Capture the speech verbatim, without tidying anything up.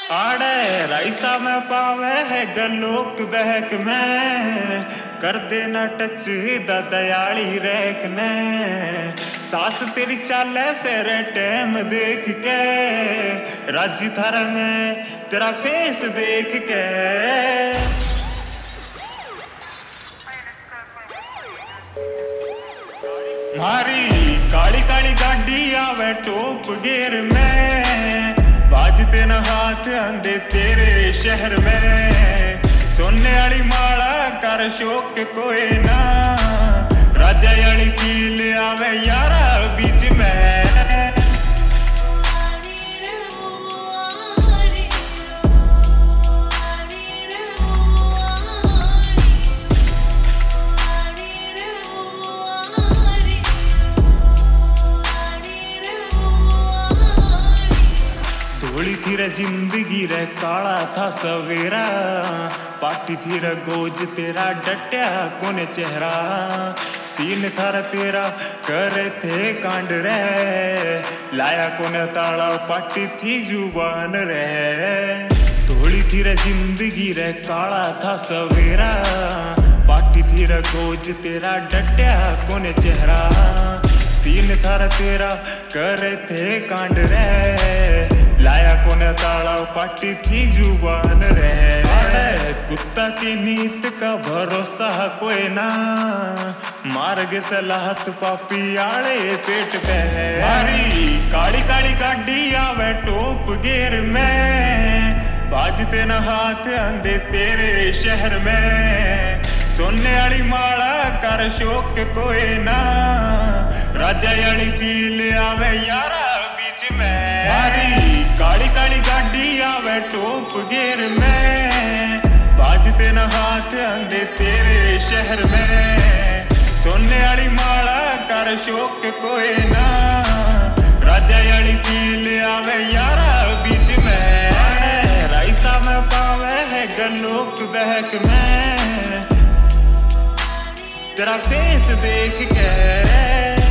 आड़े राइसा में पावे है गलोक बहक में कर देना टच दा दयाली रैक ने सास तेरी चाले से रे टैम देख के राजी थारा में तेरा फेस देख के मारी काली काली गाड़ी आवे टॉप गियर में बाजते न हाथ अंधे तेरे शहर में सोने वाली माला कर शौक कोई ना राजा वाली फील आवे यारा बीच में थोड़ी थी रे जिंदगी रे काला था सवेरा पाटी थी रे गोज तेरा डट्या कोने चेहरा सीन थारा तेरा करे थे कांड रे लाया कोने ताला पाटी थी जुबान रे थोड़ी थी रे जिंदगी रे काला था सवेरा पाटी थी रे गोज तेरा डट्या कोने चेहरा सीन थारा तेरा करे थे कांड रे लाया कोने ताला पाटी थी जुबान रे कुत्ता की नीत का भरोसा कोई ना मार्ग सलाहत पापी आड़े पेट पे मारी काली काली गाड़ी आवे टॉप गियर में बाजते न हाथ अंधे तेरे शहर में सोने वाली माला कर शौक कोई ना राजा वाली फील आवे यारा बीच में मारी काली काली गाड़ी आवे टॉप गियर में बाजते न हाथ अंधे तेरे शहर में सोने वाली माला कर शौक कोई ना राजा वाली फील आवे यारा बीच में राइसा में पावे है गलोक बहक में तेरा फेस देख के